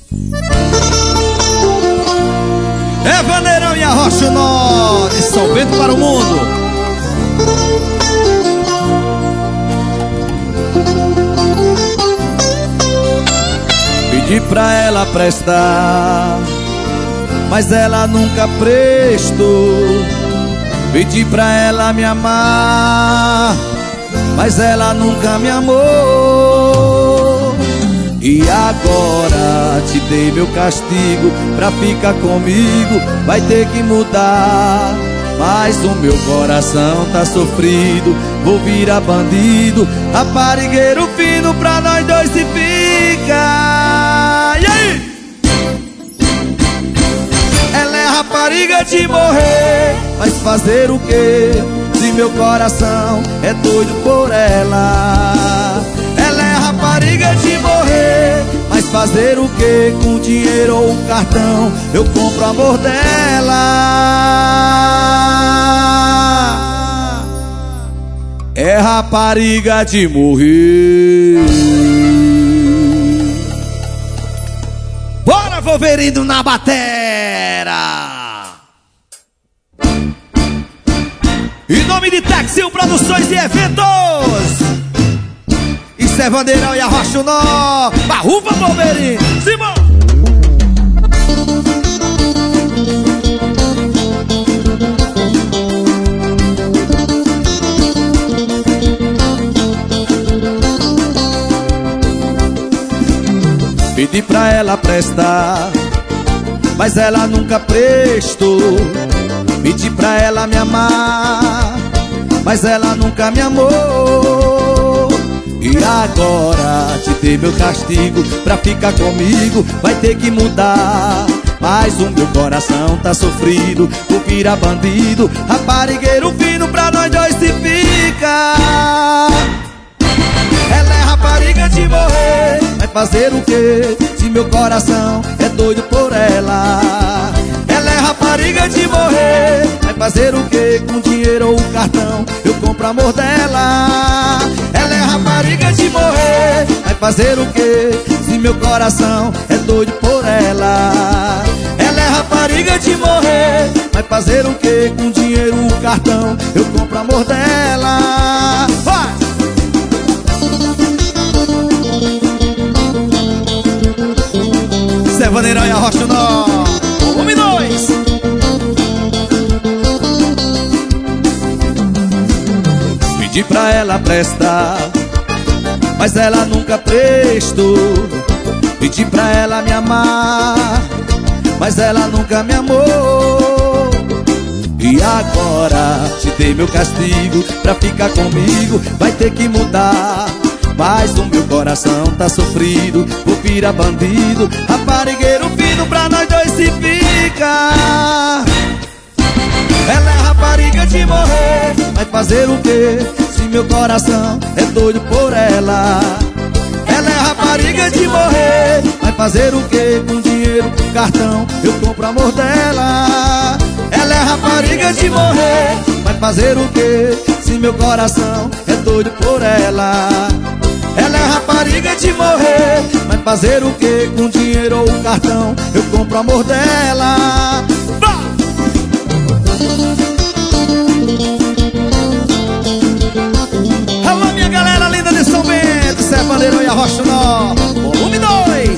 É Vandeirão e a Rocha Nó, de São Bento para o mundo. Pedi pra ela prestar, mas ela nunca prestou. Pedi pra ela me amar, mas ela nunca me amou. E agora te dei meu castigo, pra ficar comigo vai ter que mudar. Mas o meu coração tá sofrido, vou virar bandido, raparigueiro fino, pra nós dois se fica. E aí? Ela é rapariga de morrer, mas fazer o quê? Se meu coração é doido por ela. Ela é rapariga de morrer, mas fazer o quê? Com dinheiro ou um cartão eu compro o amor dela. É rapariga de morrer. Bora, Wolverine na batera! Em nome de Texil Produções e Eventos, isso é Vandeirão e a Rocha Nó. Barrufa, Wolverine, Simão! Pedi pra ela prestar, mas ela nunca prestou. Pedi pra ela me amar, mas ela nunca me amou. E agora te dei meu castigo, pra ficar comigo vai ter que mudar. Mas o meu coração tá sofrido, vou virar bandido, raparigueiro fino, pra nós dois se fica. Ela é rapariga de morrer, vai fazer o quê? Se meu coração é doido por ela. Ela é rapariga de morrer, vai fazer o quê? Com dinheiro ou um cartão eu compro o amor dela. Ela é rapariga de morrer, vai fazer o quê? Se meu coração é doido por ela. Ela é rapariga de morrer, vai fazer o quê? Com dinheiro ou um cartão eu compro o amor dela. Vai! Isso é Vandeirão e a Rocha Nó. Volume 2. Pedi pra ela prestar, mas ela nunca prestou. Pedi pra ela me amar, mas ela nunca me amou. E agora te dei meu castigo, pra ficar comigo vai ter que mudar. Mas o meu coração tá sofrido, vou virar bandido, raparigueiro fino, pra nós dois se fica. Ela é rapariga de morrer, vai fazer o quê? Se meu coração é doido por ela. Ela é rapariga de morrer, vai fazer o quê? Com dinheiro, com cartão eu compro o amor dela. Ela é rapariga de morrer, vai fazer o quê? Se meu coração é doido por ela. Ela é rapariga de morrer, vai fazer o quê? Com dinheiro ou um cartão eu compro o amor dela. Alô, minha galera linda de São Bento, isso é Vandeirão e a Rocha Nó. Volume 2.